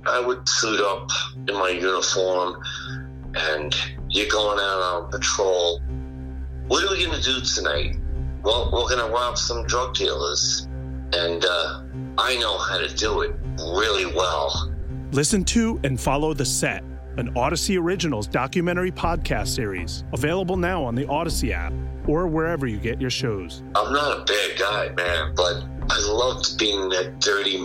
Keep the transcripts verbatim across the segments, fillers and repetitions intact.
I would suit up in my uniform, and you're going out on patrol. What are we going to do tonight? Well, we're going to rob some drug dealers, and uh, I know how to do it really well. Listen to and follow The Set, an Odyssey Originals documentary podcast series, available now on the Odyssey app or wherever you get your shows. I'm not a bad guy, man, but I loved being that dirty.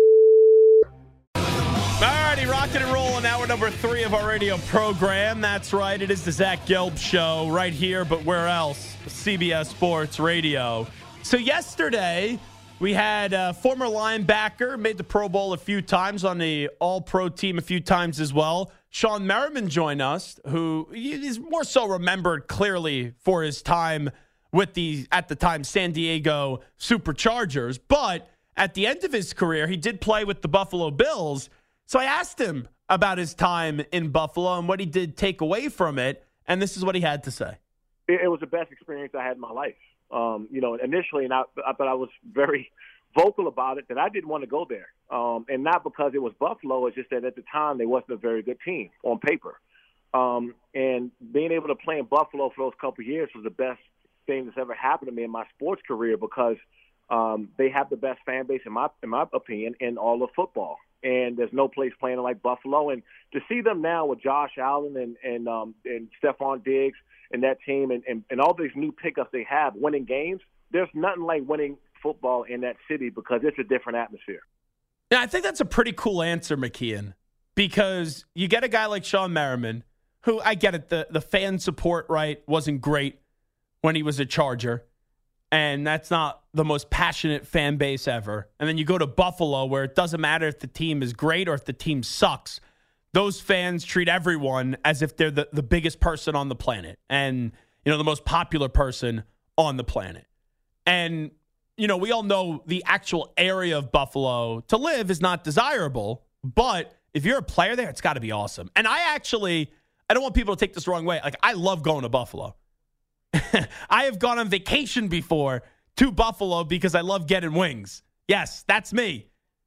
Alrighty, rocking and rolling. Hour number three of our radio program. That's right, it is the Zach Gelb Show right here, but where else? C B S Sports Radio. So yesterday, we had a former linebacker, made the Pro Bowl a few times, on the All-Pro team a few times as well. Shawne Merriman joined us, who is more so remembered clearly for his time with the, at the time, San Diego Superchargers. But at the end of his career, he did play with the Buffalo Bills. So I asked him about his time in Buffalo and what he did take away from it, and this is what he had to say. It was the best experience I had in my life. Um, you know, initially, and I, I thought I was very vocal about it, that I didn't want to go there. Um, and not because it was Buffalo, it's just that at the time they wasn't a very good team on paper. Um, and being able to play in Buffalo for those couple of years was the best thing that's ever happened to me in my sports career, because um, they have the best fan base, in my in my opinion, in all of football. And there's no place playing like Buffalo. And to see them now with Josh Allen and and, um, and Stephon Diggs and that team and, and, and all these new pickups they have winning games, there's nothing like winning football in that city, because it's a different atmosphere. Yeah, I think that's a pretty cool answer, McKeon, because you get a guy like Shawne Merriman, who, I get it, the, the fan support, right, wasn't great when he was a Charger. And that's not the most passionate fan base ever. And then you go to Buffalo, where it doesn't matter if the team is great or if the team sucks. Those fans treat everyone as if they're the, the biggest person on the planet and, you know, the most popular person on the planet. And, you know, we all know the actual area of Buffalo to live is not desirable. But if you're a player there, it's got to be awesome. And I actually, I don't want people to take this the wrong way. Like, I love going to Buffalo. I have gone on vacation before to Buffalo because I love getting wings. Yes, that's me.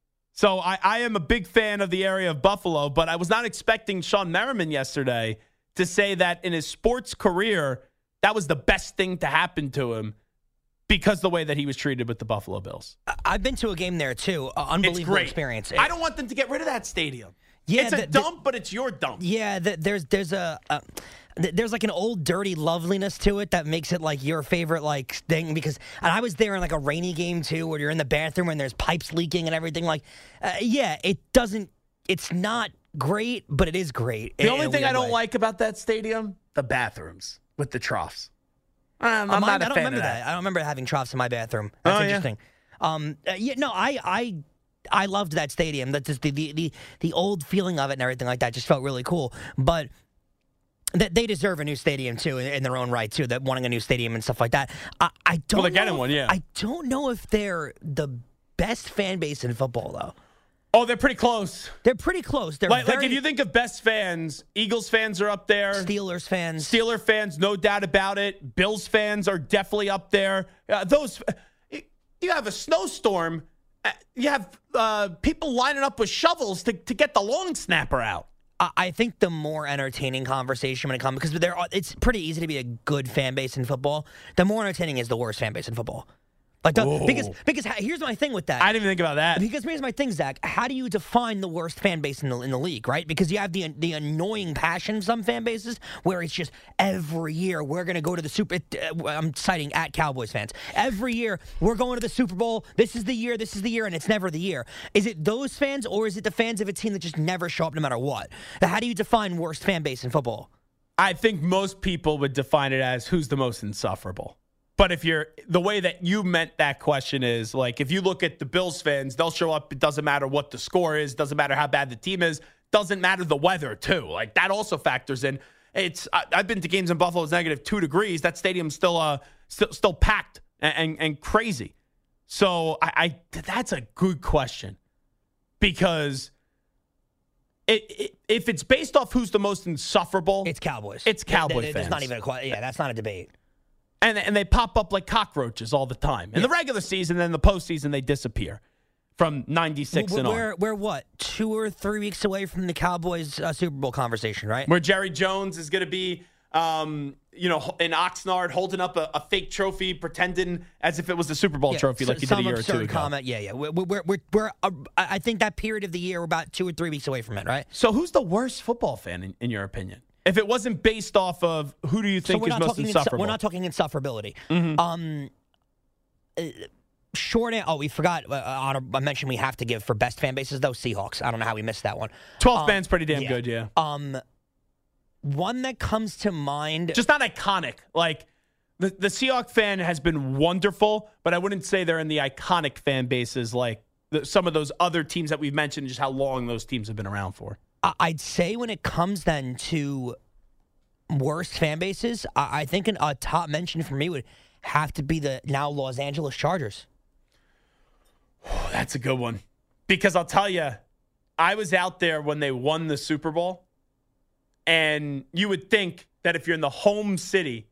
So I, I am a big fan of the area of Buffalo, but I was not expecting Shawne Merriman yesterday to say that in his sports career, that was the best thing to happen to him because the way that he was treated with the Buffalo Bills. I've been to a game there, too. Uh, unbelievable experience. I don't want them to get rid of that stadium. Yeah, it's a the, dump, the, but it's your dump. Yeah, the, there's there's a, a there's like an old dirty loveliness to it that makes it like your favorite like thing. Because and I was there in like a rainy game too, where you're in the bathroom and there's pipes leaking and everything. Like, uh, yeah, it doesn't. It's not great, but it is great. The only thing I don't way. like about that stadium, the bathrooms with the troughs. Um, I'm I'm not not a I don't fan remember of that. that. I don't remember having troughs in my bathroom. That's Oh, yeah. interesting. Um, uh, yeah, no, I I. I loved that stadium. That's just the, the the the old feeling of it and everything like that just felt really cool. But that they deserve a new stadium too, in, in their own right too. That wanting a new stadium and stuff like that. I, I don't. Well, they're know getting if, one, yeah. I don't know if they're the best fan base in football though. Oh, they're pretty close. They're pretty close. They're Like, very, like if you think of best fans, Eagles fans are up there. Steelers fans, Steeler fans, no doubt about it. Bills fans are definitely up there. Uh, those you have a snowstorm. You have uh, people lining up with shovels to, to get the long snapper out. I think the more entertaining conversation when it comes, because there are, it's pretty easy to be a good fan base in football. The more entertaining is the worst fan base in football. Like the, because because here's my thing with that. I didn't even think about that. Because here's my thing, Zach. How do you define the worst fan base in the in the league, right? Because you have the the annoying passion of some fan bases where it's just every year we're going to go to the Super. Uh, I'm citing at Cowboys fans. Every year we're going to the Super Bowl. This is the year. This is the year, and it's never the year. Is it those fans, or is it the fans of a team that just never show up no matter what? How do you define worst fan base in football? I think most people would define it as who's the most insufferable. But if you're the way that you meant that question is like, if you look at the Bills fans, they'll show up. It doesn't matter what the score is. Doesn't matter how bad the team is. Doesn't matter the weather too. Like that also factors in. It's I, I've been to games in Buffalo. It's negative two degrees. That stadium's still uh still still packed and and, and crazy. So I, I that's a good question because it, it if it's based off who's the most insufferable, It's Cowboys. It's Cowboy It- it- fans. It's not even a question. Yeah, that's not a debate. And and they pop up like cockroaches all the time. In the regular season, then the postseason, they disappear. from ninety-six we're, and we're, on. We're what, two or three weeks away from the Cowboys uh, Super Bowl conversation, right? Where Jerry Jones is going to be, um, you know, in Oxnard holding up a, a fake trophy, pretending as if it was the Super Bowl Yeah, trophy so- like he did a year or some two absurd ago. comment. Yeah, yeah. We're, we're, we're, we're uh, I think that period of the year, we're about two or three weeks away from it, right? So who's the worst football fan, in, in your opinion? If it wasn't based off of who do you So think we're is not most talking insu- insufferable? we're not talking insufferability. Mhm. Um, uh, short. an- Oh, we forgot. Uh, honor, I mentioned we have to give for best fan bases though. Seahawks. I don't know how we missed that one. twelfth Um, man's pretty damn yeah. good, yeah. Um, one that comes to mind. Just not iconic. Like the the Seahawks fan has been wonderful, but I wouldn't say they're in the iconic fan bases like the, some of those other teams that we've mentioned. Just how long those teams have been around for. I- I'd say when it comes then to worst fan bases, I, I think an, a top mention for me would have to be the now Los Angeles Chargers. Oh, that's a good one. Because I'll tell you, I was out there when they won the Super Bowl, and you would think that if you're in the home city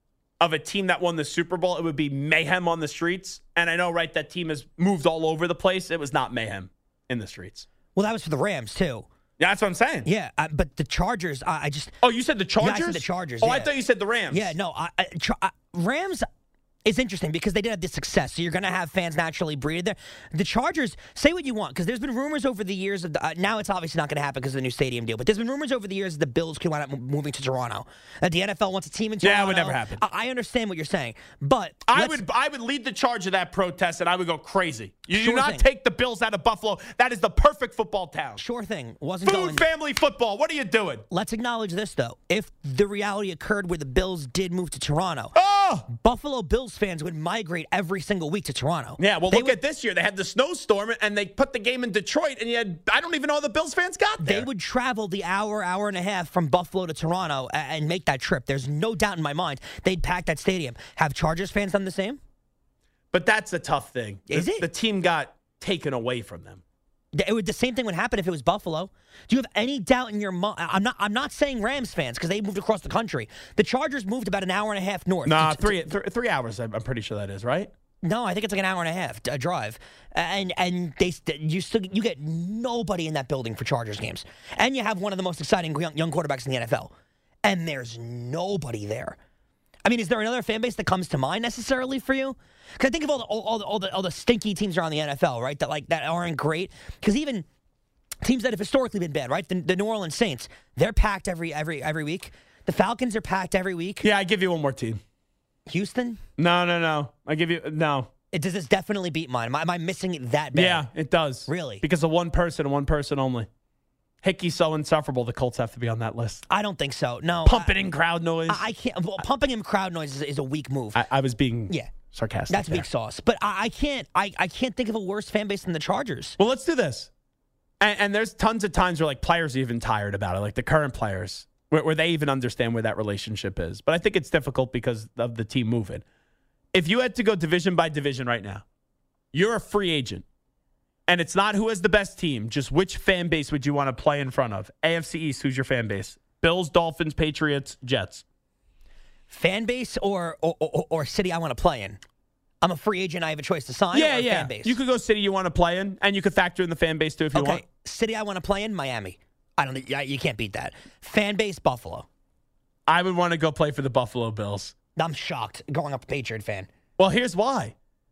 of a team that won the Super Bowl, it would be mayhem on the streets. And I know, right, that team has moved all over the place. It was not mayhem in the streets. Well, that was for the Rams too. Yeah, that's what I'm saying. Yeah, uh, but the Chargers, I, I just Oh, you said the Chargers? Yeah, I said the Chargers, Oh, I yeah. thought you said the Rams. yeah no. I, I, Char- I, Rams is interesting because they did have this success, so you're going to have fans naturally breed there. The Chargers, say what you want, because there's been rumors over the years of the, uh, now it's obviously not going to happen because of the new stadium deal, but there's been rumors over the years that the Bills could wind up moving to Toronto. That the N F L wants a team in Toronto. Yeah, it would never happen. I, I understand what you're saying, but I let's- would I would lead the charge of that protest, and I would go crazy. You Sure do not thing. take the Bills out of Buffalo. That is the perfect football town. Sure thing. Wasn't Food, going. family, football. What are you doing? Let's acknowledge this, though. If the reality occurred where the Bills did move to Toronto, Oh! Buffalo Bills fans would migrate every single week to Toronto. Yeah, well, They look would, at this year. They had the snowstorm, and they put the game in Detroit, and you had, I don't even know how the Bills fans got there. They would travel the hour, hour and a half from Buffalo to Toronto a- and make that trip. There's no doubt in my mind they'd pack that stadium. Have Chargers fans done the same? But that's a tough thing. Is the, it? The team got taken away from them. It would, the same thing would happen if it was Buffalo. Do you have any doubt in your mind? I'm not. I'm not saying Rams fans because they moved across the country. The Chargers moved about an hour and a half north. Nah, To- to- three, th- three hours, I'm I'm pretty sure that is, right? No, I think it's like an hour and a half a drive, and and they st- you still you get nobody in that building for Chargers games, and you have one of the most exciting young, young quarterbacks in the N F L, and there's nobody there. I mean, is there another fan base that comes to mind necessarily for you? Because I think of all the all, all the all the all the stinky teams around the N F L, right? That like that aren't great. Because even teams that have historically been bad, right? The, the New Orleans Saints, they're packed every every every week. The Falcons are packed every week. Yeah, I give you one more team. Houston, No, no, no. I give you, no. it does this definitely beat mine. Am I, am I missing it that bad? Yeah, it does. Really? Because of one person and one person only. Hickey's so insufferable, the Colts have to be on that list. I don't think so. No, Pumping I, in crowd noise. I, I can't. Well, pumping in crowd noise is, is a weak move. I, I was being yeah, sarcastic. that's there. big sauce. But I, I can't. I, I can't think of a worse fan base than the Chargers. Well, let's do this. And, and there's tons of times where like players are even tired about it, like the current players, where, where they even understand where that relationship is. But I think it's difficult because of the team moving. If you had to go division by division right now, you're a free agent. And it's not who has the best team, just which fan base would you want to play in front of? A F C East, who's your fan base? Bills, Dolphins, Patriots, Jets. Fan base or or, or, or city I want to play in. I'm a free agent. I have a choice to sign. Yeah, or a yeah. Fan base. You could go city you want to play in, and you could factor in the fan base too if you okay, want. city I want to play in Miami. I don't. think- yeah, You can't beat that. Fan base Buffalo. I would want to go play for the Buffalo Bills. I'm shocked growing up a Patriot fan. Well, here's why.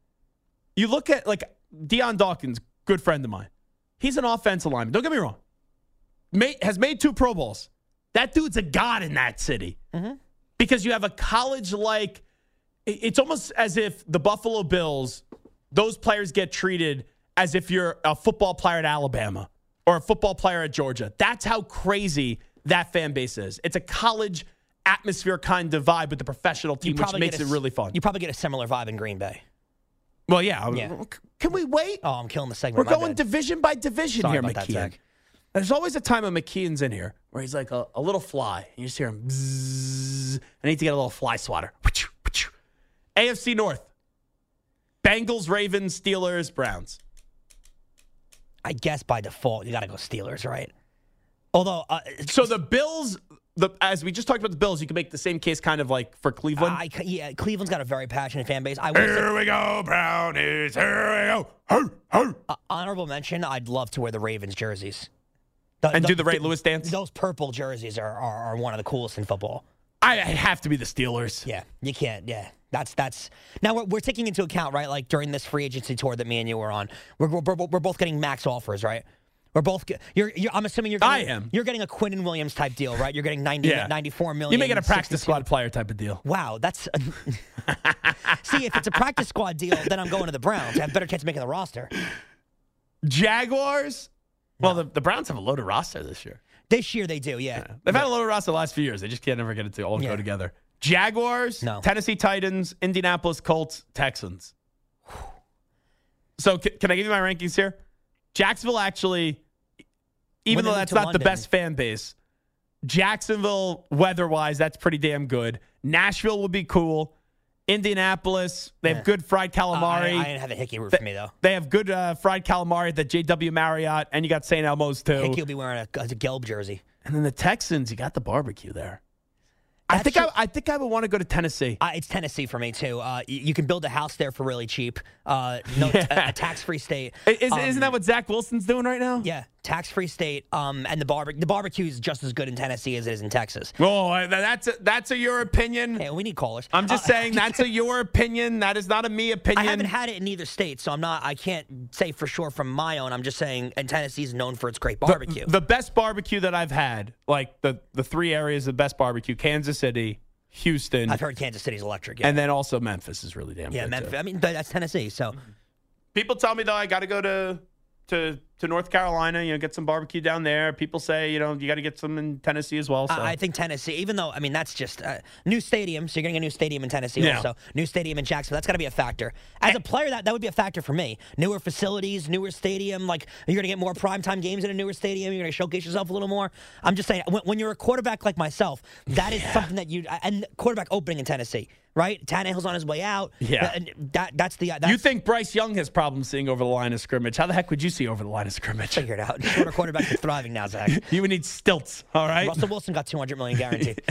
You look at, like, Deion Dawkins, good friend of mine. He's an offensive lineman. Don't get me wrong. Made, has made two Pro Bowls. That dude's a god in that city. Mm-hmm. Because you have a college-like, it- it's almost as if the Buffalo Bills, those players get treated as if you're a football player at Alabama or a football player at Georgia. That's how crazy that fan base is. It's a college atmosphere kind of vibe with the professional team, which probably makes get a it s- really fun. You probably get a similar vibe in Green Bay. Well, yeah. Yeah. Can we wait? Oh, I'm killing the segment. We're My going bad. division by division Sorry here, about that, McKeon. Zach. There's always a time when McKeon's in here where he's like a, a little fly. You just hear him bzzz. I need to get a little fly swatter. A F C North. Bengals, Ravens, Steelers, Browns. I guess by default you got to go Steelers, right? Although, uh, So the Bills the as we just talked about the Bills, you can make the same case kind of like for Cleveland. I, yeah, Cleveland's got a very passionate fan base. I will Here say, we go, Brownies. Here we go. Ho, ho. uh, honorable mention, I'd love to wear the Ravens jerseys. The, And do the Ray Lewis dance? Those purple jerseys are, are, are one of the coolest in football. I, I have to be the Steelers. Yeah, you can't. Yeah, that's that's. Now we're, we're taking into account, right? Like during this free agency tour that me and you were on, we're we're, we're both getting max offers, right? We're both. You're. you're I'm assuming you're. Getting, I am. You're getting a Quinnen Williams type deal, right? You're getting ninety, Yeah. ninety-four million. You make it a practice sixty-two. squad player type of deal. Wow, that's. See, if it's a practice squad deal, then I'm going to the Browns. I have a better chance of making the roster. Jaguars. Well, the, the Browns have a loaded roster this year. This year they do, yeah. They've had a loaded roster the last few years. They just can't never get it to all Yeah. go together. Jaguars, No. Tennessee Titans, Indianapolis Colts, Texans. So can, can I give you my rankings here? Jacksonville actually, even When they though moved that's to not the London. best fan base, Jacksonville weather-wise, that's pretty damn good. Nashville would be cool. Indianapolis, they have Yeah. good fried Uh, calamari. I, I didn't have a Hickey root for me though. They have good uh, fried calamari at the J W Marriott, and you got Saint Elmo's too. Hickey will be wearing a, a Gelb jersey. And then the Texans, you got the barbecue there. I That's think true. I, I think I would want to go to Tennessee. Uh, it's Tennessee for me too. Uh, you, you can build a house there for really cheap. Uh, no, Yeah. a, a tax-free state. Is, Um, isn't that what Zach Wilson's doing right now? Yeah, tax-free state. Um, and the barbe- the barbecue is just as good in Tennessee as it is in Texas. Oh, I- that's a, that's a your opinion. Hey, we need callers. I'm just Uh, saying that's a your opinion. That is not a me I opinion. haven't had it in either state, so I'm not. I can't say for sure from my own. I'm just saying, and Tennessee is known for its great barbecue. The, the best barbecue that I've had, like the the three areas of best barbecue: Kansas City, Houston, I've heard Kansas City's electric. Yeah, and then also Memphis is really damn yeah, good. Memphis. too. I mean, th- that's Tennessee. So People tell me though I got to go to to to North Carolina, you know, get some barbecue down there. People say, you know, you got to get some in Tennessee as well. So. I I think Tennessee, even though, I mean, that's just a new stadium. So you're getting a new stadium in Tennessee Yeah. also. New stadium in Jacksonville. That's got to be a factor. As a player, that, that would be a factor for me. Newer facilities, newer stadium. Like, you're going to get more primetime games in a newer stadium. You're going to showcase yourself a little more. I'm just saying, when, when you're a quarterback like myself, that is something that you, and quarterback opening in Tennessee, right? Tannehill's on his way out. Yeah. And that, that's the, that's, You think Bryce Young has problems seeing over the line of scrimmage? How the heck would you see over the line of scrimmage? figure it out. Shorter quarterbacks are thriving now, Zach. You would need stilts, all right? Russell Wilson got two hundred million dollars guaranteed.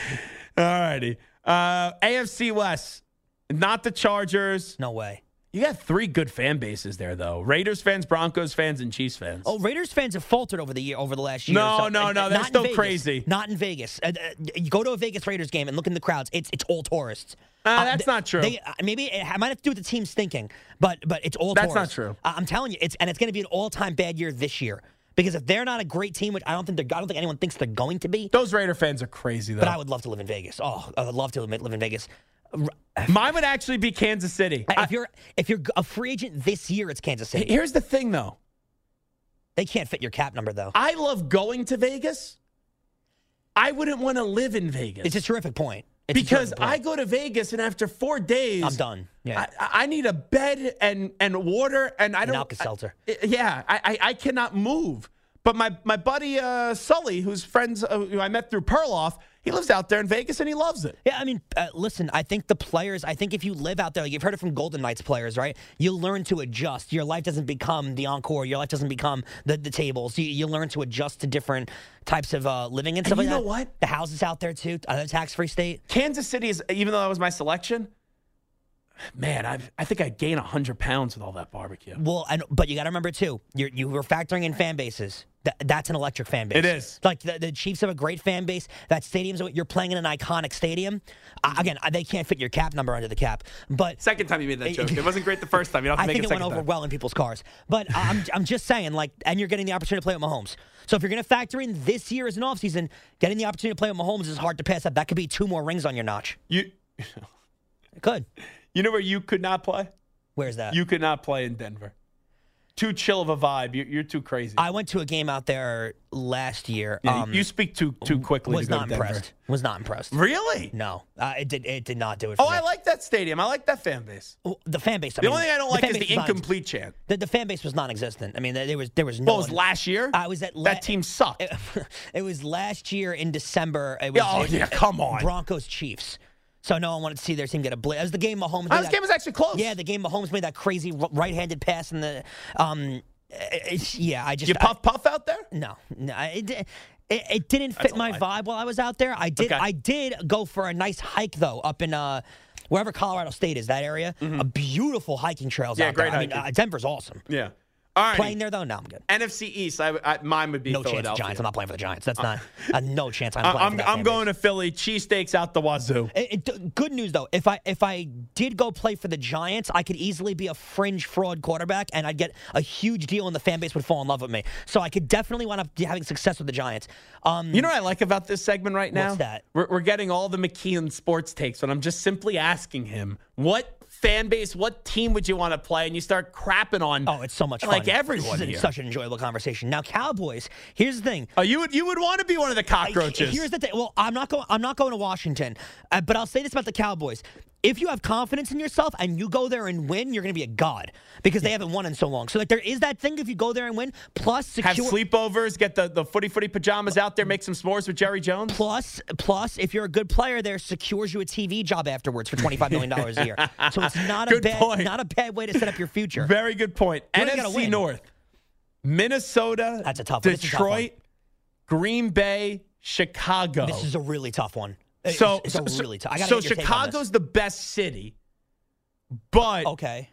All righty. Uh, A F C West, not the Chargers. No way. You got three good fan bases there, though. Raiders fans, Broncos fans, and Chiefs fans. Oh, Raiders fans have faltered over the year, over the last year. No, or so. no, And- no, and they're not in still Vegas. crazy. Not in Vegas. Uh, uh, you go to a Vegas Raiders game and look in the crowds. It's it's all tourists. Uh, that's they- not true. They, uh, maybe it might have to do with the team's thinking, but but it's all That's not tourists. true. I- I'm telling you, it's and it's going to be an all-time bad year this year because if they're not a great team, which I don't think they're, I don't think anyone thinks they're going to be. Those Raider fans are crazy, though. But I would love to live in Vegas. Oh, I would love to live live in Vegas. Mine would actually be Kansas City. I- If you're if you're a free agent this year, it's Kansas City. Here's the thing, though. They can't fit your cap number though. I love going to Vegas. I wouldn't want to live in Vegas. It's a terrific point. It's a because terrific point. I go to Vegas, and after four days, I'm done. Yeah. I, I need a bed and, and water, and I An don't. Alka-Seltzer. I- yeah, I, I I cannot move. But my my buddy uh, Sully, who's friends uh, who I met through Perloff, he lives out there in Vegas and he loves it. Yeah, I mean, uh, listen, I think the players, I think if you live out there, like you've heard it from Golden Knights players, right? You learn to adjust. Your life doesn't become the Encore. Your life doesn't become the, the tables. You, you learn to adjust to different types of uh, living and stuff you like know that. what? The houses out there, too, uh, tax-free state. Kansas City is, even though that was my selection, man, I I think I'd gain one hundred pounds with all that barbecue. Well, and, but you got to remember, too, you're, you were factoring in fan bases. That, that's an electric fan base. It is. Like, the, the Chiefs have a great fan base. That stadium's, you're playing in an iconic stadium. Uh, again, they can't fit your cap number under the cap. But Second time you made that joke. It wasn't great the first time. You don't have to I make think it it second went over time. well in people's cars. But I'm, I'm just saying, like, and you're getting the opportunity to play with Mahomes. So if you're going to factor in this year as an offseason, getting the opportunity to play with Mahomes is hard to pass up. That could be two more rings on your notch. You, It could. you know where you could not play? Where's that? You could not play in Denver. Too chill of a vibe. You're, you're too crazy. I went to a game out there last year. Yeah, um, you speak too too quickly was to go not to Denver. impressed. Was not impressed. Really? No, uh, it did. It did not do it. For Oh, me. I like that stadium. I like that fan base. Well, the fan base. I The mean, only thing I don't the like fan is base the was non- incomplete chant. The, the fan base was non-existent. I mean, there was there was no. What was one- last year? I was at la- that team sucked. It, it was last year in December. It was, Oh, it- yeah, come on. Broncos Chiefs. So no one wanted to see their team get a blitz. It was the game Mahomes. Oh, made this that- game was actually close. Yeah, the game Mahomes made that crazy r- right-handed pass in the. Um, it's, yeah, I just You puff puff out there? I, no, no. It, It, it didn't That's fit a my lie. vibe while I was out there. I did. Okay. I did go for a nice hike though, up in uh, wherever Colorado State is, that area. A beautiful hiking trails Mm-hmm. Yeah, out great there. I mean, hiking. uh, Denver's awesome. Yeah. All right. Playing there though, no, I'm good. N F C East, I, I, mine would be No chance, Philadelphia. Giants. I'm not playing for the Giants. That's not uh, no chance. I'm I- playing I'm, for that I'm fan going base. to Philly. Cheesesteaks out the wazoo. It, it, good news though, if I if I did go play for the Giants, I could easily be a fringe fraud quarterback, and I'd get a huge deal, and the fan base would fall in love with me. So I could definitely wind up having success with the Giants. Um, You know what I like about this segment right now? What's that? We're, we're getting all the McKeon sports takes, and I'm just simply asking him, what fan base, what team would you want to play? And you start crapping on oh, it's so much fun. like everyone This is here. such an enjoyable conversation. Now, Cowboys. Here's the thing. Oh, you would you would want to be one of the cockroaches. Here's the thing. Well, I'm not going. I'm not going to Washington, uh, but I'll say this about the Cowboys: if you have confidence in yourself and you go there and win, you're going to be a god because they haven't won in so long. So like there is that thing if you go there and win. Plus, secure, Have sleepovers, get the, the footy footy pajamas out there, make some s'mores with Jerry Jones. Plus, plus, if you're a good player, there secures you a T V job afterwards for twenty-five million dollars a year. So it's not a Good bad, point. not a bad way to set up your future. Very good point. You only gotta N F C win. North, Minnesota, That's a tough one. This is a tough one. Detroit, Green Bay, Chicago. This is a really tough one. It's, so it's so, a really tough. I gotta so get your take on this. Chicago's the best city, but Okay.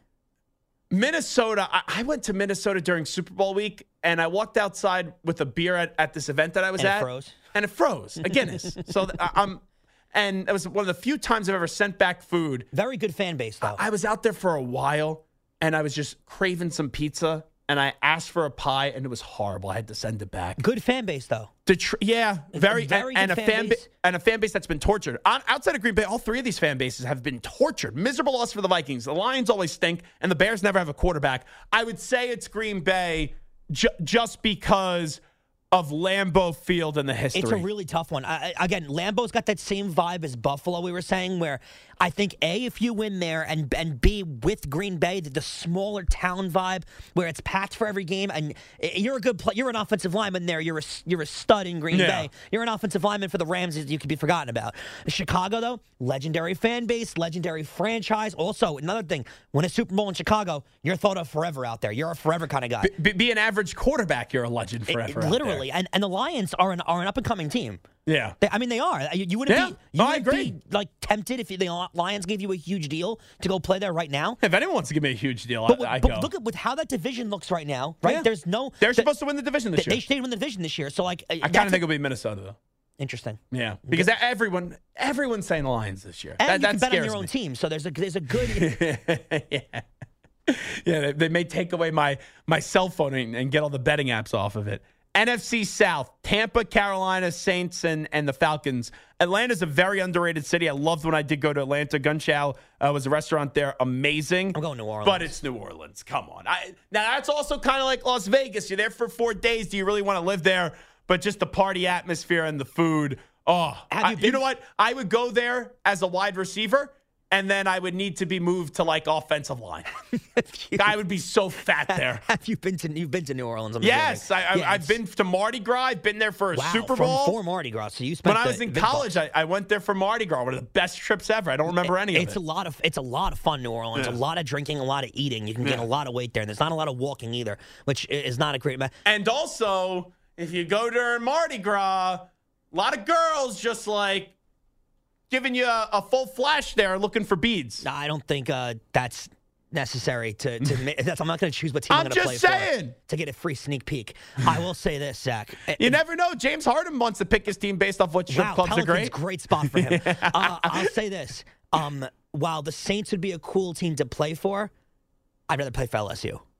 Minnesota, I, I went to Minnesota during Super Bowl week, and I walked outside with a beer at, at this event that I was And it at. froze? And it froze. A Guinness. so th- I- I'm, and it was one of the few times I've ever sent back food. Very good fan base, though. I was out there for a while, and I was just craving some pizza, and I asked for a pie, and it was horrible. I had to send it back. good fan base, though. Detroit, yeah, very, very and, and a good fan fan ba- base. and a fan base that's been tortured. On, outside of Green Bay, all three of these fan bases have been tortured. Miserable loss for the Vikings. The Lions always stink, and the Bears never have a quarterback. I would say it's Green Bay ju- just because of Lambeau Field and the history. It's a really tough one. I, I- again, Lambeau's got that same vibe as Buffalo, we were saying, where I think, A, if you win there, and and B, with Green Bay, the, the smaller town vibe, where it's packed for every game, and you're a good play, you're an offensive lineman there, you're a, you're a stud in Green Yeah. Bay. You're an offensive lineman for the Rams that you could be forgotten about. Chicago, though, legendary fan base, legendary franchise. Also, another thing, win a Super Bowl in Chicago, you're thought of forever out there. You're a forever kind of guy. Be, be an average quarterback, you're a legend It- forever. it- out literally, and, and the Lions are an, are an up-and-coming team. there. Yeah. They, I mean, they are. You, you wouldn't Yeah. be. You Oh, I wouldn't agree. be like tempted if the Lions gave you a huge deal to go play there right now. If anyone wants to give me a huge deal, But, I, I but go. look at with how that division looks right now. Right? Yeah. There's no. They're th- supposed to win the division this They, year. they stayed win the division this year. So like, I kind of think it'll be Minnesota, though. interesting. Yeah, because everyone, everyone's saying the Lions this year. And that you that can bet on scares your own me. team. So there's a there's a good. yeah, yeah. They, they may take away my my cell phone and, and get all the betting apps off of it. N F C South: Tampa, Carolina, Saints, and and the Falcons. Atlanta's a very underrated city. I loved when I did go to Atlanta. Gunchow uh, was a restaurant there, amazing. I'm going New Orleans. But it's New Orleans. Come on. I, now that's also kind of like Las Vegas. You're there for four days. Do you really want to live there? But just the party atmosphere and the food. Oh, Have I- you you, been- know what? I would go there as a wide receiver, and then I would need to be moved to like offensive line. I would be so fat there. Have you been to? You've been to New Orleans? I'm Yes, I, assuming. I, Yeah, I've it's- been to Mardi Gras. I've been there for a wow, Super from- Bowl. for Mardi Gras. So you spent. when I the was in big college, bucks. I, I went there for Mardi Gras. One of the best trips ever. I don't remember any of It's it. a lot of it's a lot of fun, New Orleans. Yeah. A lot of drinking, a lot of eating. You can gain Yeah. a lot of weight there, and there's not a lot of walking either, which i- is not a great. Ma- And also, if you go during Mardi Gras, a lot of girls just like giving you a, a full flash there looking for beads. I don't think uh, that's necessary to. to ma- that's, I'm not going to choose what team I'm, I'm going to play just for saying. to get a free sneak peek. I will say this, Zach. You never know. James Harden wants to pick his team based off what strip wow, clubs are Pelicans, great. great spot for him. uh, I'll say this. Um, while the Saints would be a cool team to play for, I'd rather play for L S U.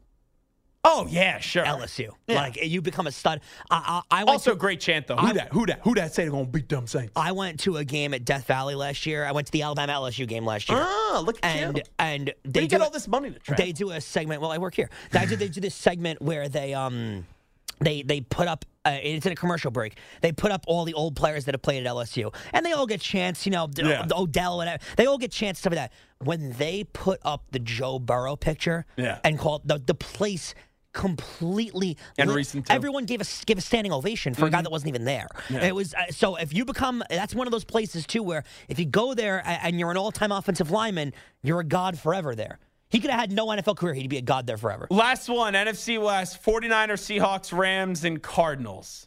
Oh yeah, sure. L S U. Yeah. Like you become a stud. I, I, I went Also, to, great chant though. Who I- that? Who that? Who that? Say they're gonna beat them Saints. I went to a game at Death Valley last year. I went to the Alabama L S U game last year. Ah, look at and you. and Where do they you do get all this money to travel? They do a segment. Well, I work here. They do, they do this segment where they um they they put up. Uh, it's in a commercial break. They put up all the old players that have played at L S U, and they all get chance. You know, D- Yeah. Odell, whatever. They all get chance stuff like that. When they put up the Joe Burrow picture, Yeah. and called the the place completely And lit- recent, too. everyone gave a give a standing ovation for a guy that wasn't even there. Yeah. It was uh, so if you become that's one of those places too where if you go there a- and you're an all-time offensive lineman, you're a god forever there. He could have had no N F L career. He'd be a god there forever. Last one, N F C West, 49ers, Seahawks, Rams, and Cardinals.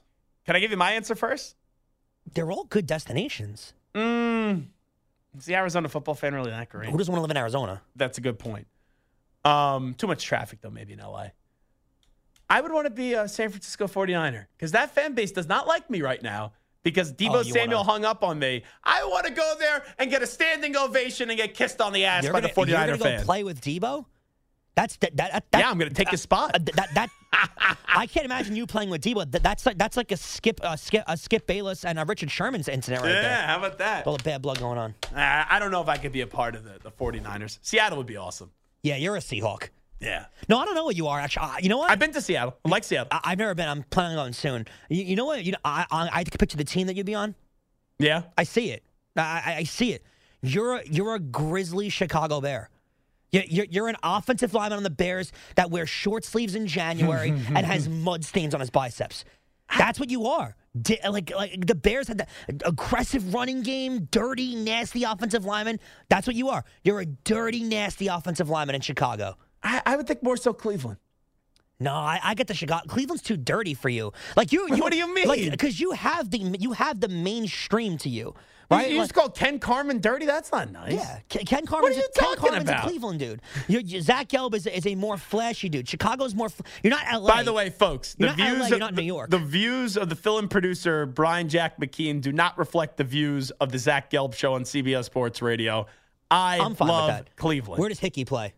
Can I give you my answer first? They're all good destinations. Mm, is the Arizona football fan really that great? Who doesn't want to live in Arizona? That's a good point. Um, too much traffic, though, maybe in L A. I would want to be a San Francisco forty-niner because that fan base does not like me right now because Deebo Oh, you Samuel wanna- hung up on me. I want to go there and get a standing ovation and get kissed on the ass You're by gonna, the forty-niner you're gonna fan. go play with Debo? That's that. that, that Yeah, I'm gonna take uh, his spot. uh, that that. I can't imagine you playing with Debo. That, that's like that's like a skip, uh, skip, a Skip Bayless and a Richard Sherman's incident right yeah, there. how about that? A little bad blood going on. Uh, I don't know if I could be a part of the, the forty-niners. Seattle would be awesome. Yeah, you're a Seahawk. Yeah. No, I don't know what you are. Actually, uh, you know what? I've been to Seattle. I like Seattle. I, I've never been. I'm planning on going soon. You, you know what? You know, I, I I can picture the team that you'd be on. Yeah. I see it. I, I, I see it. You're a, you're a grizzly Chicago Bear. You're, you're, you're an offensive lineman on the Bears that wears short sleeves in January and has mud stains on his biceps. That's what you are. Di- like like the Bears had the aggressive running game, dirty, nasty offensive lineman. That's what you are. You're a dirty, nasty offensive lineman in Chicago. I, I would think more so Cleveland. No, I, I get the Chicago. Cleveland's too dirty for you. Like you, you What do you mean? Like because you have the you have the mainstream to you, right? You, you Like- just call Ken Carmen dirty? That's not nice. Yeah, Ken, Ken Carmen's, What are you a, Ken talking Carmen's about? a Cleveland dude. You, you, Zach Gelb is, is a more flashy dude. Chicago's more. Fl- you're not L A. By the way, folks, the You're not L A, views you're of not the, New York. the views of the fill-in producer Brian Jack McKeon do not reflect the views of the Zach Gelb Show on C B S Sports Radio. I I'm fine love with that. Cleveland. Where does Hickey play?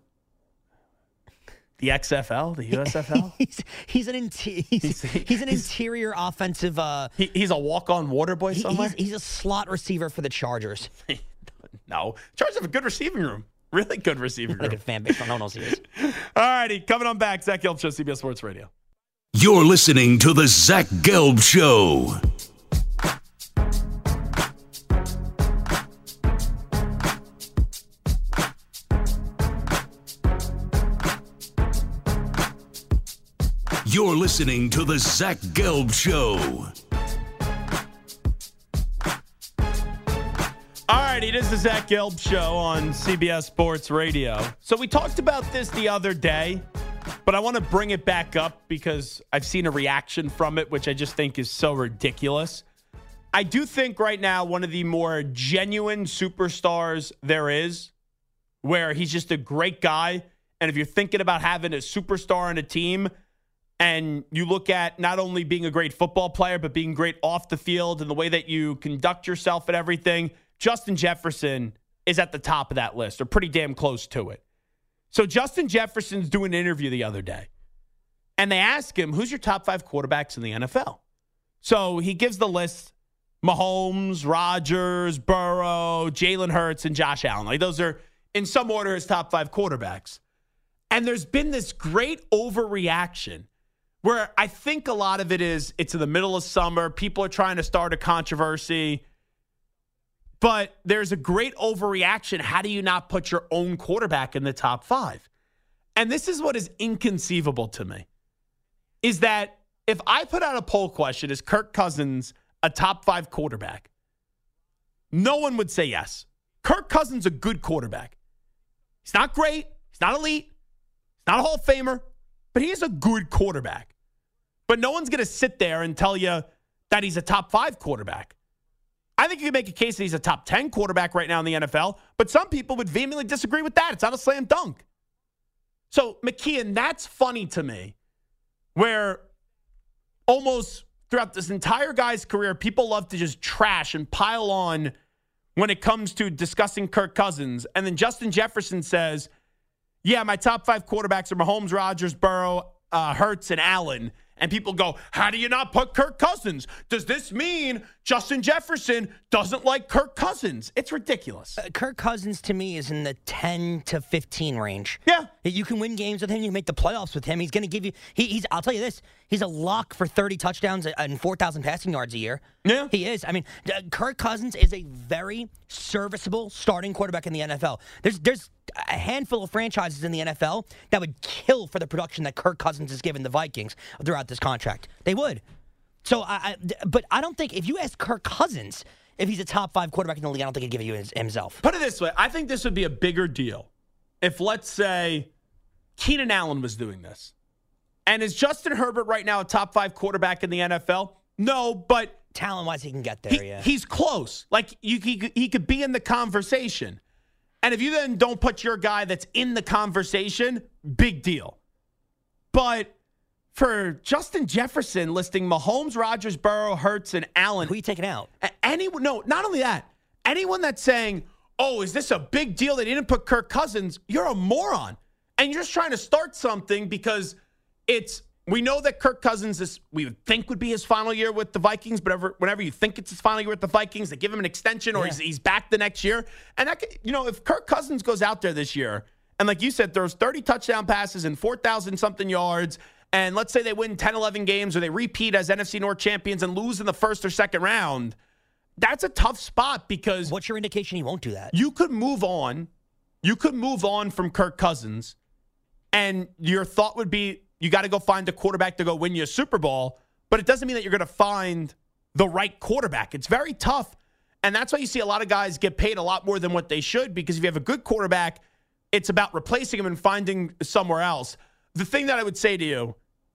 The X F L, the U S F L. he's he's an inti- he's, he's an he's- interior offensive. Uh, he, he's a walk-on water boy he- somewhere. he's, he's a slot receiver for the Chargers. No, Chargers have a good receiving room. Really good receiving Like a room. fan base. No one knows he is. All righty, coming on back. Zach Gelb Show, C B S Sports Radio. You're listening to the Zach Gelb Show. You're listening to the Zach Gelb Show. All right, it is the Zach Gelb Show on C B S Sports Radio. So we talked about this the other day, but I want to bring it back up because I've seen a reaction from it, which I just think is so ridiculous. I do think right now one of the more genuine superstars there is, where he's just a great guy. And if you're thinking about having a superstar on a team, and you look at not only being a great football player, but being great off the field and the way that you conduct yourself and everything, Justin Jefferson is at the top of that list, or pretty damn close to it. So Justin Jefferson's doing an interview the other day, and they ask him, who's your top five quarterbacks in the N F L? So he gives the list: Mahomes, Rodgers, Burrow, Jalen Hurts, and Josh Allen. Like, those are, in some order, his top five quarterbacks. And there's been this great overreaction where I think a lot of it is it's in the middle of summer. People are trying to start a controversy. But there's a great overreaction. How do you not put your own quarterback in the top five? And this is what is inconceivable to me, is that if I put out a poll question, is Kirk Cousins a top five quarterback? No one would say yes. Kirk Cousins is a good quarterback. He's not great. He's not elite. He's not a Hall of Famer. But he is a good quarterback. But no one's going to sit there and tell you that he's a top five quarterback. I think you can make a case that he's a top ten quarterback right now in the N F L, but some people would vehemently disagree with that. It's not a slam dunk. So, McKeon, that's funny to me, where almost throughout this entire guy's career, people love to just trash and pile on when it comes to discussing Kirk Cousins. And then Justin Jefferson says, yeah, my top five quarterbacks are Mahomes, Rodgers, Burrow, uh, Hurts, and Allen. And people go, how do you not put Kirk Cousins? Does this mean Justin Jefferson doesn't like Kirk Cousins? It's ridiculous. Uh, Kirk Cousins, to me, is in the ten to fifteen range. Yeah. You can win games with him. You can make the playoffs with him. He's going to give you he, – he's. I'll tell you this. He's a lock for thirty touchdowns and four thousand passing yards a year. Yeah. He is. I mean, uh, Kirk Cousins is a very serviceable starting quarterback in the N F L. There's there's a handful of franchises in the N F L that would kill for the production that Kirk Cousins has given the Vikings throughout this contract. They would. So, I, I but I don't think – if you ask Kirk Cousins if he's a top five quarterback in the league, I don't think he'd give you his, himself. Put it this way. I think this would be a bigger deal if, let's say, Keenan Allen was doing this. And is Justin Herbert right now a top five quarterback in the N F L? No, but talent-wise, he can get there. he, yeah, he's close. Like you, he, he could be in the conversation. And if you then don't put your guy that's in the conversation, big deal. But for Justin Jefferson listing Mahomes, Rodgers, Burrow, Hurts, and Allen. Who are you taking out? Anyone? No, not only that. Anyone that's saying, oh, is this a big deal they didn't put Kirk Cousins? You're a moron. And you're just trying to start something because it's, we know that Kirk Cousins is, we would think would be his final year with the Vikings, but ever, whenever you think it's his final year with the Vikings, they give him an extension or yeah. he's, he's back the next year. And that, could, you know, if Kirk Cousins goes out there this year and like you said, throws thirty touchdown passes and four thousand something yards, and let's say they win ten, eleven games or they repeat as N F C North champions and lose in the first or second round, that's a tough spot because what's your indication he won't do that? You could move on. You could move on from Kirk Cousins, and your thought would be you got to go find a quarterback to go win you a Super Bowl, but it doesn't mean that you're going to find the right quarterback. It's very tough, and that's why you see a lot of guys get paid a lot more than what they should because if you have a good quarterback, it's about replacing him and finding somewhere else. The thing that I would say to you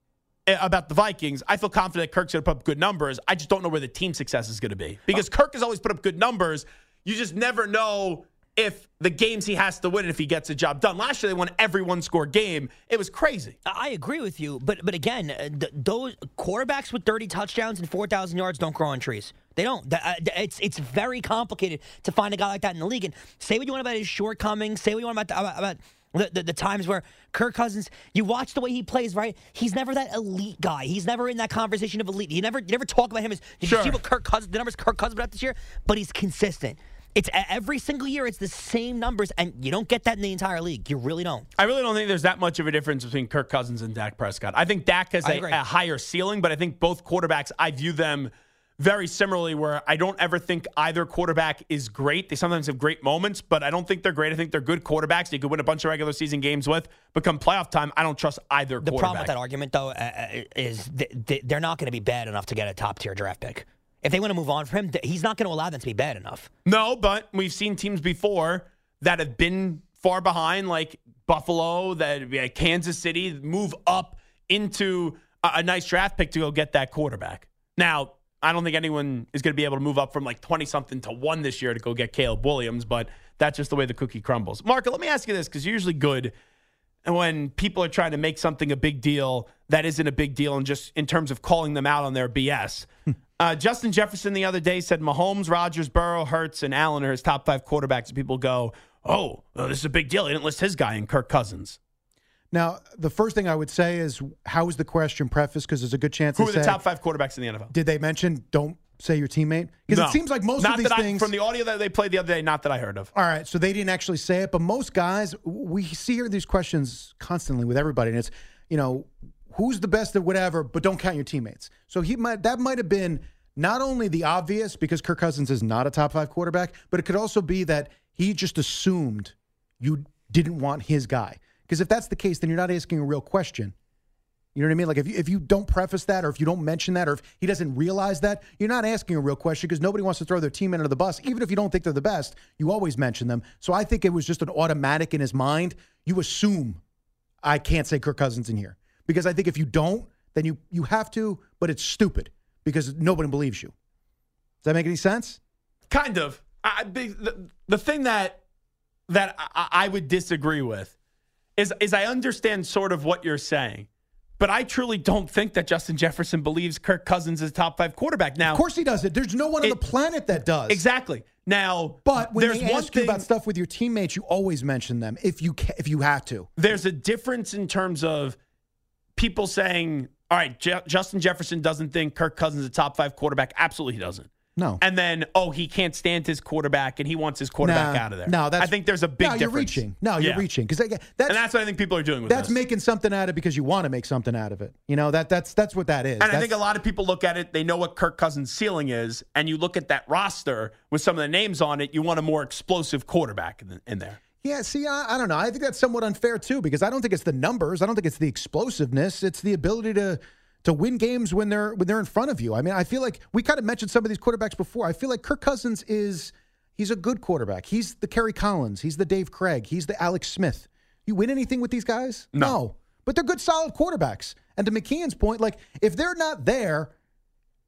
about the Vikings, I feel confident Kirk's going to put up good numbers. I just don't know where the team success is going to be. Because Kirk has always put up good numbers. You just never know if the games he has to win and if he gets a job done. Last year, they won every one-score game. It was crazy. I agree with you. But but again, uh, th- those quarterbacks with thirty touchdowns and four thousand yards don't grow on trees. They don't. Th- uh, it's it's very complicated to find a guy like that in the league. And say what you want about his shortcomings. Say what you want about the, about, about The, the, the times where Kirk Cousins, you watch the way he plays, right? He's never that elite guy. He's never in that conversation of elite. You never you never talk about him as, did sure. you see what Kirk Cousins, the numbers Kirk Cousins put up this year? But he's consistent. It's every single year, it's the same numbers, and you don't get that in the entire league. You really don't. I really don't think there's that much of a difference between Kirk Cousins and Dak Prescott. I think Dak has a, a higher ceiling, but I think both quarterbacks, I view them very similarly where I don't ever think either quarterback is great. They sometimes have great moments, but I don't think they're great. I think they're good quarterbacks you could win a bunch of regular season games with, but come playoff time, I don't trust either the quarterback. The problem with that argument, though, uh, is th- they're not going to be bad enough to get a top-tier draft pick. If they want to move on from him, he's not going to allow them to be bad enough. No, but we've seen teams before that have been far behind, like Buffalo, that Kansas City, move up into a, a nice draft pick to go get that quarterback. Now, I don't think anyone is going to be able to move up from like twenty-something to one this year to go get Caleb Williams, but that's just the way the cookie crumbles. Marco, let me ask you this, because you're usually good when people are trying to make something a big deal that isn't a big deal and just in terms of calling them out on their B S. uh, Justin Jefferson the other day said Mahomes, Rodgers, Burrow, Hurts, and Allen are his top five quarterbacks. And people go, oh, well, this is a big deal. He didn't list his guy in Kirk Cousins. Now, the first thing I would say is, how is the question prefaced? Because there's a good chance Who to are say, the top five quarterbacks in the N F L? Did they mention don't say your teammate? Because No. it seems like most not of these that things. I, from the audio that they played the other day, not that I heard of. All right, so they didn't actually say it, but most guys, we see here these questions constantly with everybody, and it's, you know, who's the best at whatever, but don't count your teammates. So he might that might have been not only the obvious, because Kirk Cousins is not a top five quarterback, but it could also be that he just assumed you didn't want his guy. Because if that's the case, then you're not asking a real question. You know what I mean? Like if you, if you don't preface that, or if you don't mention that, or if he doesn't realize that, you're not asking a real question, because nobody wants to throw their team under the bus. Even if you don't think they're the best, you always mention them. So I think it was just an automatic in his mind. You assume I can't say Kirk Cousins in here. Because I think if you don't, then you, you have to, but it's stupid because nobody believes you. Does that make any sense? Kind of. I, the, the thing that that I, I would disagree with is, is I understand sort of what you're saying, but I truly don't think that Justin Jefferson believes Kirk Cousins is a top five quarterback. Now, of course he doesn't. There's no one it, on the planet that does. Exactly. Now, but when there's they one ask thing, you about stuff with your teammates, you always mention them if you ca- if you have to. There's a difference in terms of people saying, all right, Je- Justin Jefferson doesn't think Kirk Cousins is a top five quarterback. Absolutely he doesn't. No. And then, oh, he can't stand his quarterback and he wants his quarterback nah, out of there. No, that's, I think there's a big no, difference. You're reaching. No, you're yeah. reaching. Because that's, and that's what I think people are doing with that's this. making something out of it because you want to make something out of it. You know, that that's that's what that is. And that's, I think a lot of people look at it, they know what Kirk Cousins' ceiling is, and you look at that roster with some of the names on it, you want a more explosive quarterback in, in there. Yeah, see, I, I don't know. I think that's somewhat unfair, too, because I don't think it's the numbers. I don't think it's the explosiveness. It's the ability to to win games when they're when they're in front of you. I mean, I feel like we kind of mentioned some of these quarterbacks before. I feel like Kirk Cousins is he's a good quarterback. He's the Kerry Collins. He's the Dave Craig. He's the Alex Smith. You win anything with these guys? No. no. But they're good, solid quarterbacks. And to McKeon's point, like, if they're not there,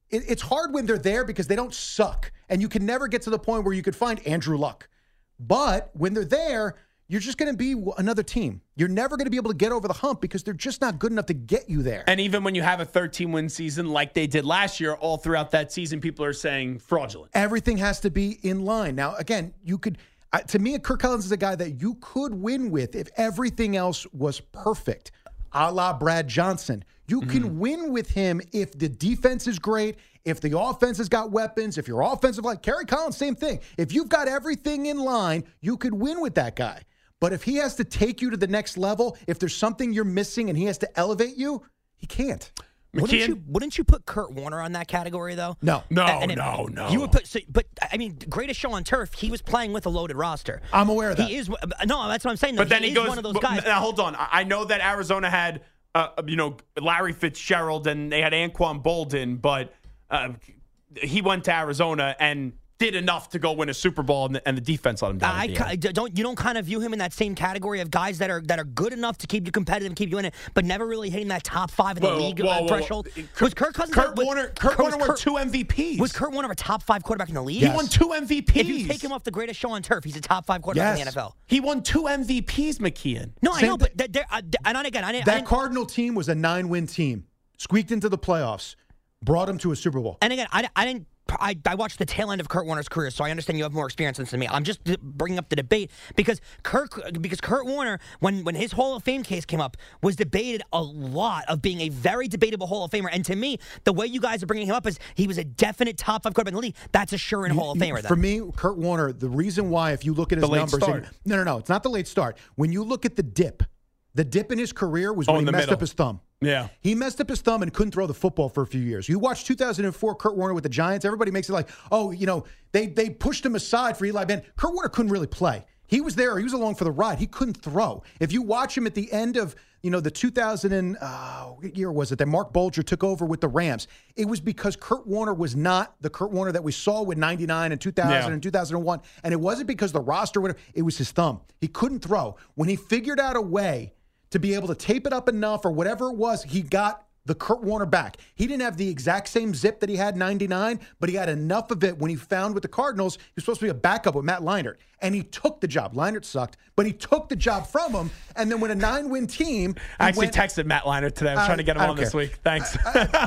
it, it's hard when they're there because they don't suck. And you can never get to the point where you could find Andrew Luck. But when they're there, you're just going to be another team. You're never going to be able to get over the hump because they're just not good enough to get you there. And even when you have a thirteen-win season like they did last year, all throughout that season, people are saying fraudulent. Everything has to be in line. Now, again, you could, uh, to me, Kirk Cousins is a guy that you could win with if everything else was perfect, a la Brad Johnson. You mm-hmm. can win with him if the defense is great, if the offense has got weapons, if your offensive line, Kerry Collins, same thing. If you've got everything in line, you could win with that guy. But if he has to take you to the next level, if there's something you're missing and he has to elevate you, he can't. Wouldn't you, wouldn't you put Kurt Warner on that category, though? No. No, and, and no, no. You would put, so, but, I mean, greatest show on turf, he was playing with a loaded roster. I'm aware of that. He is, no, that's what I'm saying. Though. But then he, he goes, is one of those but, guys. Now, hold on. I know that Arizona had, uh, you know, Larry Fitzgerald and they had Anquan Bolden, but uh, he went to Arizona and did enough to go win a Super Bowl, and the, and the defense let him down. I, I don't. You don't kind of view him in that same category of guys that are that are good enough to keep you competitive and keep you in it, but never really hitting that top five in the whoa, league whoa, uh, whoa, threshold. Whoa. Was Kirk Cousins? Kurt was, Warner. Kurt, Kurt Warner won Kurt, two M V Ps. Was Kurt Warner a top five quarterback in the league? Yes. He won two M V Ps. If you take him off the greatest show on turf, he's a top five quarterback yes. in the N F L. He won two M V Ps, McKeon. No, I Same know, th- but they're, uh, and again, I didn't. That I didn't, Cardinal team was a nine-win team, squeaked into the playoffs, brought him to a Super Bowl. And again, I, I didn't. I, I watched the tail end of Kurt Warner's career, so I understand you have more experience than me. I'm just bringing up the debate because Kirk, because Kurt Warner, when, when his Hall of Fame case came up, was debated a lot of being a very debatable Hall of Famer. And to me, the way you guys are bringing him up is he was a definite top five quarterback in the league. That's a sure in Hall of Famer. For me, Kurt Warner, the reason why, if you look at his the late numbers, start. And, no, no, no, it's not the late start. When you look at the dip, the dip in his career was Oh, when in he the messed middle. up his thumb. Yeah. He messed up his thumb and couldn't throw the football for a few years. You watch two thousand four Kurt Warner with the Giants, everybody makes it like, oh, you know, they they pushed him aside for Eli Manning. Kurt Warner couldn't really play. He was there. He was along for the ride. He couldn't throw. If you watch him at the end of, you know, the two thousand and, uh, what year was it that Mark Bolger took over with the Rams, it was because Kurt Warner was not the Kurt Warner that we saw with ninety-nine and two thousand Yeah. and two thousand one. And it wasn't because the roster, whatever, it was his thumb. He couldn't throw. When he figured out a way to be able to tape it up enough or whatever it was, he got the Kurt Warner back. He didn't have the exact same zip that he had in ninety-nine, but he had enough of it when he found with the Cardinals, he was supposed to be a backup with Matt Leinart. And he took the job. Leinart sucked, but he took the job from him. And then when a nine-win team... I actually went, texted Matt Leinart today. I was I- trying to get him I on don't this care. week. Thanks.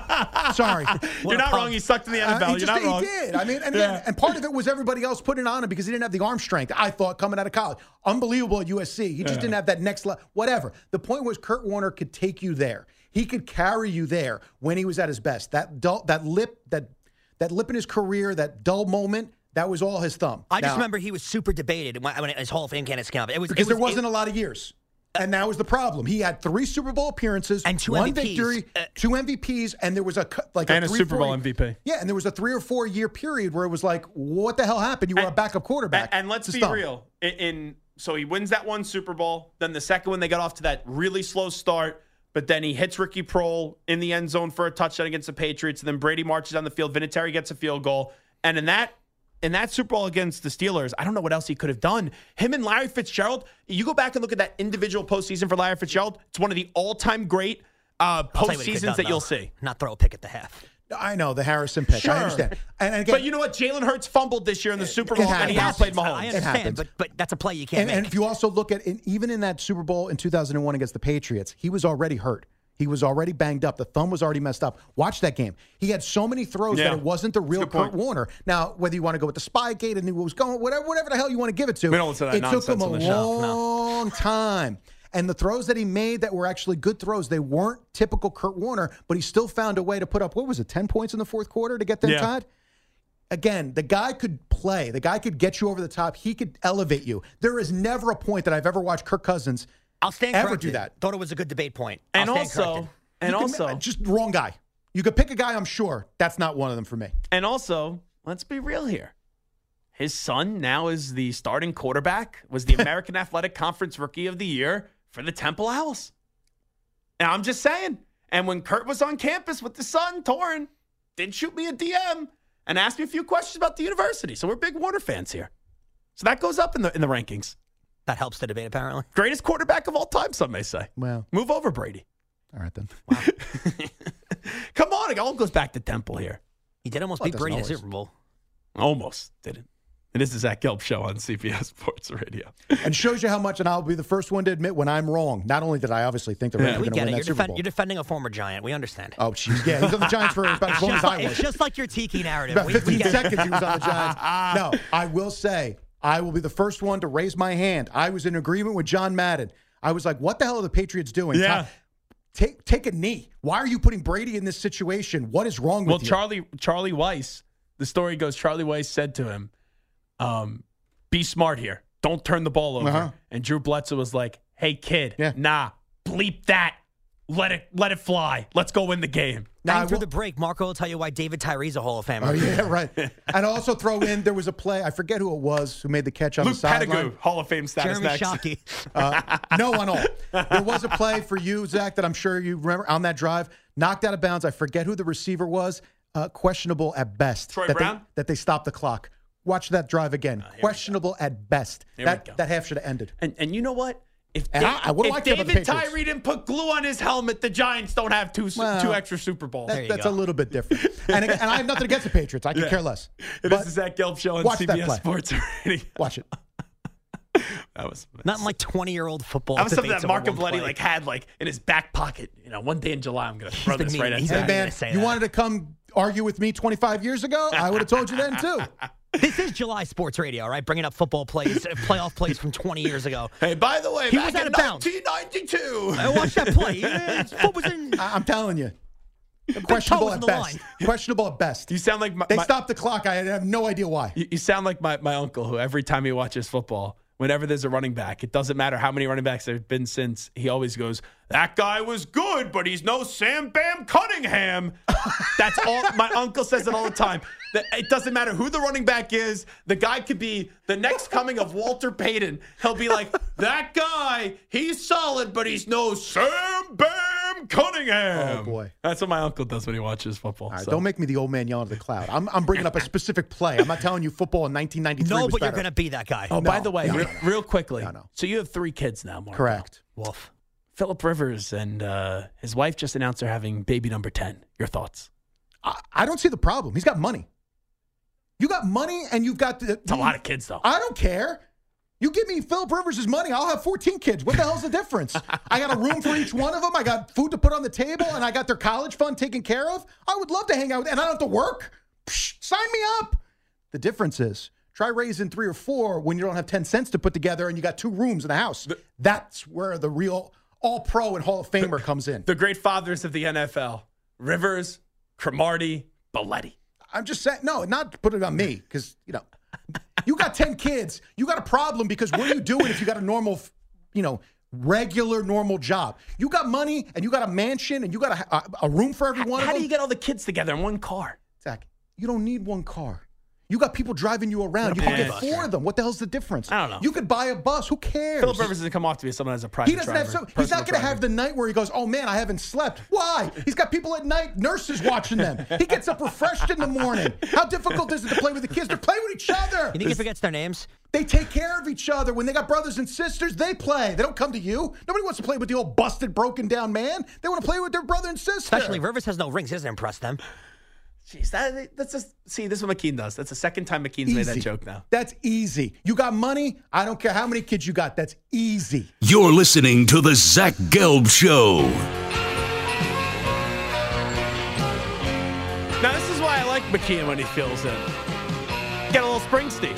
Sorry. You're not wrong. He sucked in the N F L. Uh, he You're just, not wrong. He did. I mean, and, Yeah. again, and part of it was everybody else putting it on him because he didn't have the arm strength, I thought, coming out of college. Unbelievable at U S C. He just Yeah. didn't have that next level. Whatever. The point was Kurt Warner could take you there. He could carry you there when he was at his best. That dull, that lip, that that lip in his career, that dull moment, that was all his thumb. I just Now, remember he was super debated when, when his Hall of Fame candidates came up. It was because it was, there wasn't it, a lot of years. And that was the problem. He had three Super Bowl appearances, And two one M V Ps. victory, Uh, two M V Ps, and there was a cu- like And a three, Super four- Bowl M V P. Yeah, and there was a three or four year period where it was like, what the hell happened? You were And- a backup quarterback. And, and let's It's be dumb. real. In, in so he wins that one Super Bowl. Then the second one, they got off to that really slow start. But then he hits Ricky Prohl in the end zone for a touchdown against the Patriots. And then Brady marches down the field. Vinatieri gets a field goal. And in that in that Super Bowl against the Steelers, I don't know what else he could have done. Him and Larry Fitzgerald, you go back and look at that individual postseason for Larry Fitzgerald. It's one of the all-time great uh, I'll tell you what he could've postseasons done, that though. you'll see. Not throw a pick at the half. I know, the Harrison pick. Sure. I understand. And again, But you know what? Jalen Hurts fumbled this year in the Super Bowl, it and he happens. outplayed I Mahomes. understand, happens. but but that's a play you can't and, make. and if you also look at it, even in that Super Bowl in two thousand one against the Patriots, he was already hurt. He was already banged up. The thumb was already messed up. Watch that game. He had so many throws Yeah. that it wasn't the real That's a good Kurt point. Warner. Now, whether you want to go with the Spygate and knew what was going, whatever, whatever the hell you want to give it to, We don't listen to that it took him nonsense a on the show. long time. And the throws that he made that were actually good throws, they weren't typical Kurt Warner, but he still found a way to put up, what was it, ten points in the fourth quarter to get them Yeah. tied? Again, the guy could play. The guy could get you over the top. He could elevate you. There is never a point that I've ever watched Kirk Cousins I'll stand ever corrected. do that. Thought it was a good debate point. I'll And stand also, corrected. and You can- also, just wrong guy. You could pick a guy, I'm sure. That's not one of them for me. And also, let's be real here. His son now is the starting quarterback, was the American Athletic Conference Rookie of the Year for the Temple Owls. And I'm just saying. And when Kurt was on campus with the son, Torrin, did shoot me a D M and asked me a few questions about the university. So we're big Warner fans here. So that goes up in the in the rankings. That helps the debate, apparently. Greatest quarterback of all time, some may say. Well, Move over, Brady. all right then. Come on, it all goes back to Temple here. He did almost Well, it beat Brady in the doesn't Super Bowl. Almost didn't. It is the Zach Gelb Show on C B S Sports Radio. And shows you how much, and I'll be the first one to admit when I'm wrong. Not only did I obviously think the Rams We were going to get win it. that You're, Super defend, Bowl. you're defending a former Giant. We understand. Oh, jeez. Yeah, he was on the Giants for about as long as Just I like, was. it's just like your Tiki narrative. About We- we fifteen get it. seconds he was on the Giants. No, I will say, I will be the first one to raise my hand. I was in agreement with John Madden. I was like, what the hell are the Patriots doing? Yeah. Take, take a knee. Why are you putting Brady in this situation? What is wrong with Well, you? Charlie Charlie Weiss, the story goes, Charlie Weiss said to him, um, be smart here. Don't turn the ball over. Uh-huh. And Drew Bledsoe was like, hey, kid, Yeah. nah, bleep that. Let it let it fly. Let's go win the game. Now, I After will- the break, Marco will tell you why David Tyree's a Hall of Famer. Oh, yeah, right. And also throw in, there was a play, I forget who it was, who made the catch on Luke the sideline. Pettigrew, Hall of Fame status Jeremy next. Shockey. Uh, no on all. There was a play for you, Zach, that I'm sure you remember on that drive. Knocked out of bounds. I forget who the receiver was. Uh, questionable at best. Troy that Brown? They, that they stopped the clock. Watch that drive again. questionable at best. Here That we go. that half should have ended. And and you know what? If, And Da- I- what do if I care about the David Patriots? Tyree didn't put glue on his helmet, the Giants don't have two Well, two extra Super Bowls. That, you that's go. a little bit different. And, and I have nothing against the Patriots. I could Yeah. care less. It But is the Zach Gelb Show on watch that C B S play. Sports Radio. watch it. That was Not in like twenty-year-old football. that was something debates that over Marco one Belletti play. like had like in his back pocket. You know, one day in July, I'm going to throw been this meaning- right at he's Zach. been Hey, I'm man, gonna say you that. wanted to come argue with me twenty-five years ago? I would have told you then, too. This is July Sports Radio, right? Bringing up football plays, uh, playoff plays from twenty years ago. Hey, by the way, He back was out in of bounds. nineteen ninety-two. I watched that play. It's- What was in? I- I'm telling you. Questionable toes in at the best. line. Questionable at best. You sound like my, They my- stopped the clock. I have no idea why. You, you sound like my, my uncle, who every time he watches football, whenever there's a running back, it doesn't matter how many running backs there have been since, he always goes, that guy was good, but he's no Sam Bam Cunningham. That's all. My uncle says it all the time. That it doesn't matter who the running back is. The guy could be the next coming of Walter Payton. He'll be like, that guy, he's solid, but he's no Sam Bam Cunningham. Oh, boy. That's what my uncle does when he watches football. All right, So- don't make me the old man yelling at the cloud. I'm, I'm bringing up a specific play. I'm not telling you football in nineteen ninety-three No, was but you're better. going to be that guy. Oh, No, by the way, no, real, no, no. real quickly. No, no. So you have three kids now, Mark. Correct. Wolf. Phillip Rivers and uh, his wife just announced they're having baby number ten. Your thoughts? I, I don't see the problem. He's got money. You got money, and you've got the. It's a lot of kids, though. I don't care. You give me Philip Rivers' money, I'll have fourteen kids. What the hell's the difference? I got a room for each one of them. I got food to put on the table, and I got their college fund taken care of. I would love to hang out with, and I don't have to work. Psh, sign me up. The difference is, try raising three or four when you don't have ten cents to put together, and you got two rooms in a house. That's where the real All-Pro and Hall of Famer comes in. The great fathers of the N F L: Rivers, Cromartie, Belletti. I'm just saying, no, not to put it on me, because, you know, you got ten kids. You got a problem because what are you doing if you got a normal, you know, regular, normal job? You got money and you got a mansion and you got a, a, a room for every one How of do them. you get all the kids together in one car? Zach, you don't need one car. You got people driving you around. You can Yeah. get four of them. What the hell's the difference? I don't know. You could buy a bus. Who cares? Phillip Rivers doesn't come off to be someone who has a private He doesn't driver. have so, he's personal not going to have driver. the night where he goes, oh man, I haven't slept. Why? He's got people at night, nurses watching them. He gets up refreshed in the morning. How difficult is it to play with the kids? They're playing with each other. You think he forgets their names? They take care of each other. When they got brothers and sisters, they play. They don't come to you. Nobody wants to play with the old busted, broken down man. They want to play with their brother and sister. Especially Rivers has no rings. He doesn't impress them. Jeez, that, that's just see. This is what McKean does. That's the second time McKean's made that Easy. joke now. That's easy. You got money. I don't care how many kids you got. That's easy. You're listening to The Zach Gelb Show. Now this is why I like McKean when he fills in. Get a little Springsteen.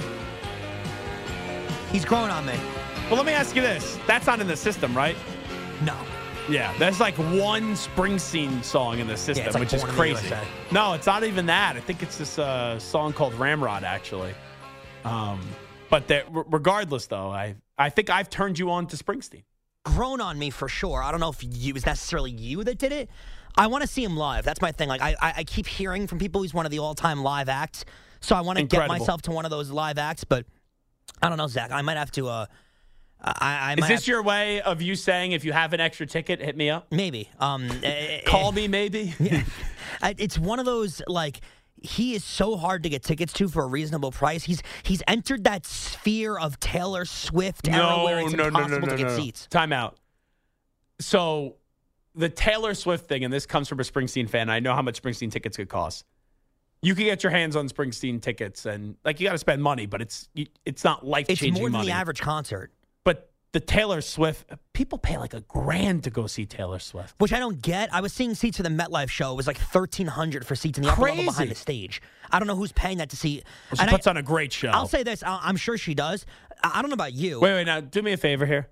He's growing on me. Well, let me ask you this: that's not in the system, right? No. Yeah, there's like one Springsteen song in the system, it's like which is Born in the crazy. U S A. No, it's not even that. I think it's this uh, song called Ramrod, actually. Um, but that, r- regardless, though, I I think I've turned you on to Springsteen. Grown on me for sure. I don't know if you, it was necessarily you that did it. I want to see him live. That's my thing. Like I, I, I keep hearing from people he's one of the all-time live acts. So I want to get Incredible. myself to one of those live acts. But I don't know, Zach. I might have to. Uh, I, I Is might this have, your way of you saying if you have an extra ticket, hit me up? maybe? Um, eh, Call eh, me, maybe. I- It's one of those like. He is so hard to get tickets to for a reasonable price. He's he's entered that sphere of Taylor Swift era where it's impossible to get seats. Time out. So the Taylor Swift thing, and this comes from a Springsteen fan. I know how much Springsteen tickets could cost. You can get your hands on Springsteen tickets, and like you got to spend money, but it's it's not life It's changing more than money. the average concert, But the Taylor Swift, people pay like a grand to go see Taylor Swift. which I don't get. I was seeing seats for the MetLife show. It was like thirteen hundred for seats in the upper level Crazy. behind the stage. I don't know who's paying that to see. Well, she and puts I, on a great show. I'll say this. I- I'm sure she does. I I don't know about you. Wait, wait, now do me a favor here.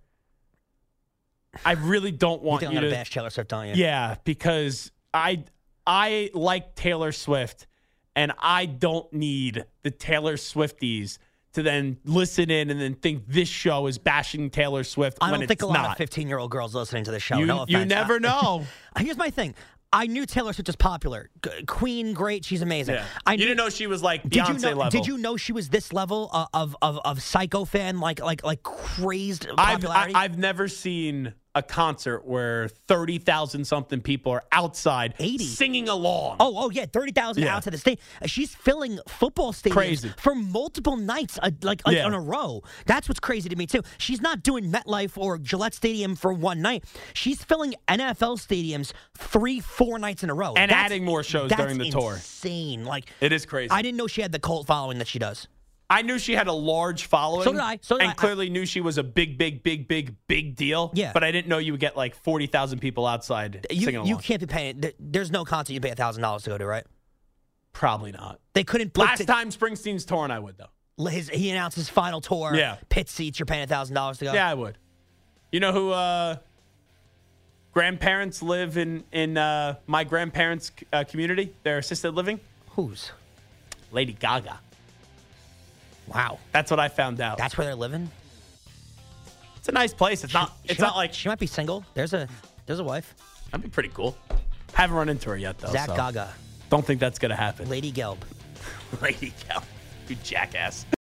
I really don't you want think you I'm gonna to. bash Taylor Swift, don't you? Yeah, because I I like Taylor Swift, and I don't need the Taylor Swifties to then listen in and then think this show is bashing Taylor Swift I when don't it's think a lot not. of fifteen-year-old girls listening to this show. you, no offense. you never I- know. Here's my thing. I knew Taylor Swift was popular. G- Queen, great. She's amazing. Yeah. I You knew, didn't know she was like did Beyonce you know, level. Did you know she was this level of of of, of psycho fan, like like like crazed I've, I, popularity? I've never seen a concert where thirty thousand something people are outside eighty singing along. Oh, oh yeah, thirty thousand Yeah. out to the state. She's filling football stadiums Crazy. for multiple nights, uh, like, like Yeah. in a row. That's what's crazy to me too. She's not doing MetLife or Gillette Stadium for one night. She's filling N F L stadiums three, four nights in a row, And That's- adding more shows that's during the tour. Insane. Like It is crazy. I didn't know she had the cult following that she does. I knew she had a large following. So did I. So did and I. clearly knew she was a big, big, big, big, big deal. Yeah. But I didn't know you would get like forty thousand people outside You singing along. you can't be paying. there- There's no concert you pay a thousand dollars to go to, right? Probably not. They couldn't. put Last the- time Springsteen's touring, I would though. his, he announced his final tour. Yeah. Pit seats. You're paying a thousand dollars to go. Yeah, I would. You know who uh, grandparents live in in uh, my grandparents' uh, community? Their assisted living. Who's? Lady Gaga. Wow. That's what I found out. That's where they're living. It's a nice place. It's not. She It's might- not like. she might be single. There's a there's a wife. That'd be pretty cool. Haven't run into her yet though. Zach so Gaga, Don't think that's gonna happen. Lady Gelb. Lady Gaga. You jackass.